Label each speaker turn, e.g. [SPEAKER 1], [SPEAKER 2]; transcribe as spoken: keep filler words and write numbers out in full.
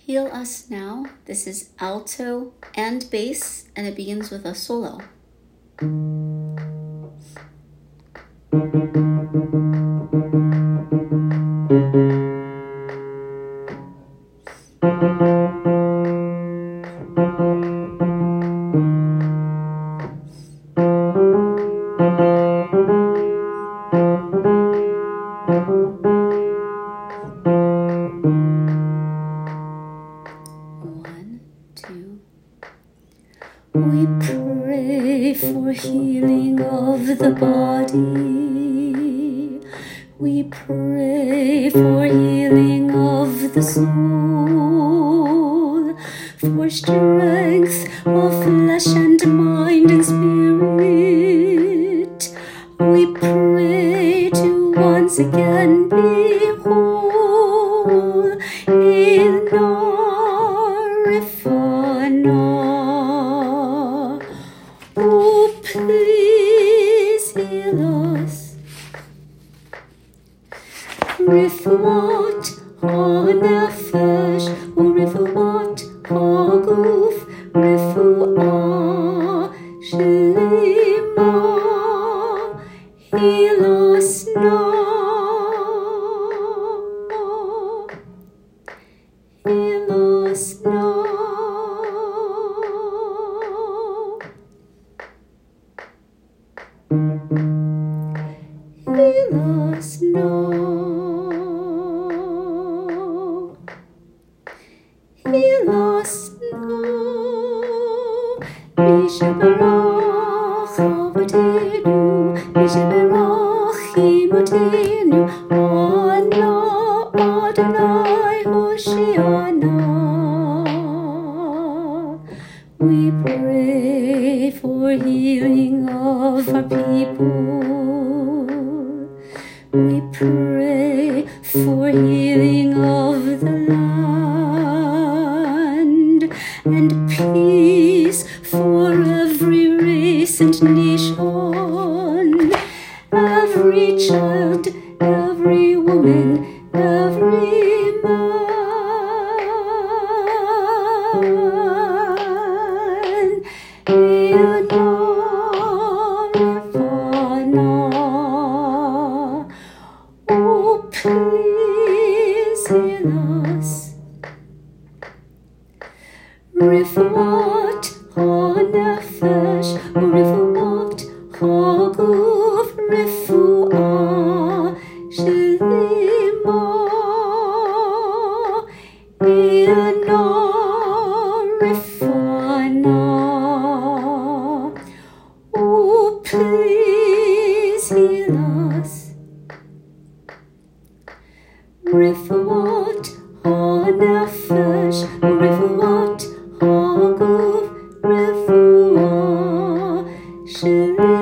[SPEAKER 1] Heal Us Now. This is alto and bass, and it begins with a solo. One, two. We pray for healing of the body. We pray for healing of the soul, for strength of flesh and mind and spirit. We pray to once again be whole in Narifana. Oh, please heal us. Rifwat ha-nefesh, urifwat ha-guf, rifwa shlema. Heal us now. Heal us now. Heal us now. Heal us now. Mishabarach Avotenu, Mishabarach Imotenu, Ana Adonai Hoshiana. We pray for healing of our people. We pray for healing of the land and peace for every race and nation, every child, every woman, every man. In Narifana. Oh, please heal us. Rifwat ha-nefesh, urifwat ha-guf, rifwa shlema. In Narifana. Oh, please heal us. Rifwat ha-nefesh, urifwat ha-guf, rifwa shlema.